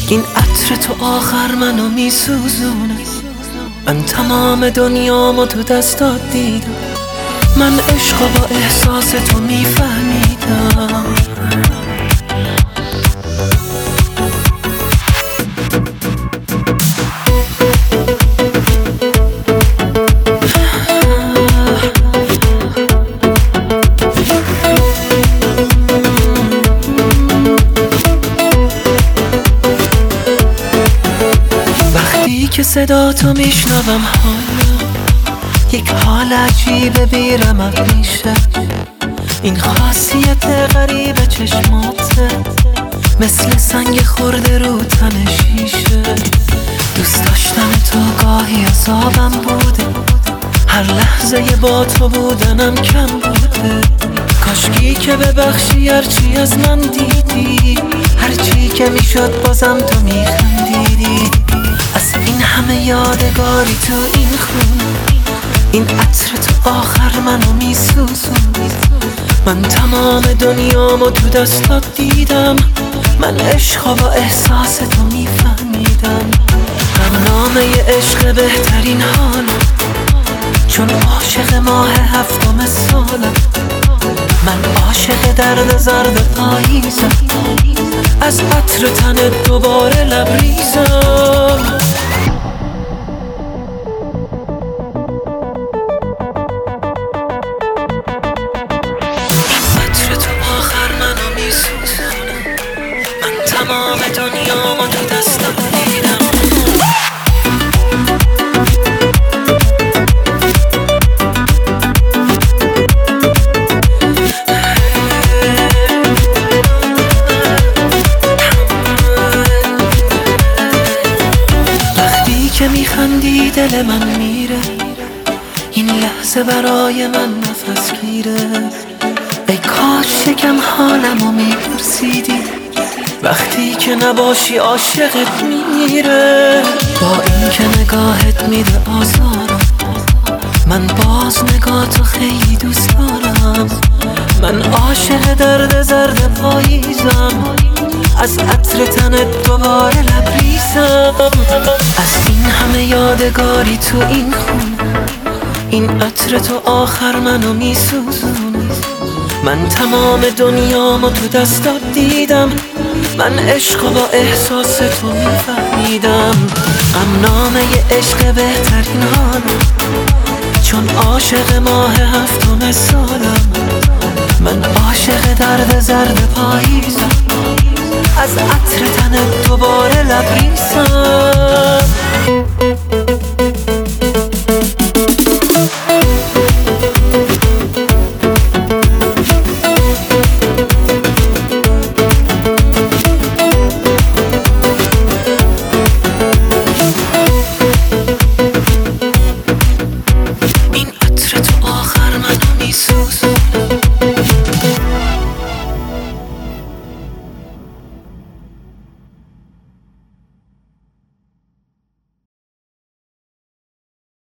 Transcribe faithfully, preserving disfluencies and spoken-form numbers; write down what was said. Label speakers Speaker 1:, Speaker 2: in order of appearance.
Speaker 1: این عطر تو آخر منو میسوزونه. من تمام دنیامو تو دستات دیدم، من عشقو با احساس تو میفهمیدم. که صدا تو میشنوم حالا یک حال عجیبه بیرمق میشه. این خاصیت غریب چشماته مثل سنگ خورده رو تن شیشه. دوست داشتن تو گاهی عذابم بوده، هر لحظه با تو بودنم کم بوده. کاشکی که ببخشی هرچی از من دیدی، هرچی که میشد بازم تو میخندیدی. از این همه یادگاری تو این خون، این عطر تو آخر منو میسوزون. من تمام دنیامو تو دستات دیدم، من عشقو با احساس تو میفهمیدم. غمنامه عشق بهترین حاله، چون عاشق ماه هفتم سالم. من عاشق درد زرد پاییزم، از عطر تنت دوباره لبریزم. عطر تو آخر منو میسوزونه، من تمام دنیامو تو دستم دیدم. که میخندی دل من میره، این لحظه برای من نفس گیره. ای کاش یکم حالمو میپرسیدی، وقتی که نباشی عاشقت میره. با این که نگاهت میده آزارم، من باز نگاهتو خیلی دوست دارم. من عاشق درد زرد پاییزم، از عطر تنت دوباره لبریزم. از این همه یادگاری تو این خون، این عطر تو آخر منو میسوزونه. من تمام دنیامو تو دستات دیدم، من عشقو با احساس تو میفهمیدم. غمنامه عشق بهترین حالم، چون عاشق ماه هفتم سالم. من عاشق درد زرد پاییزم، از عطر تنت دوباره لبریزم.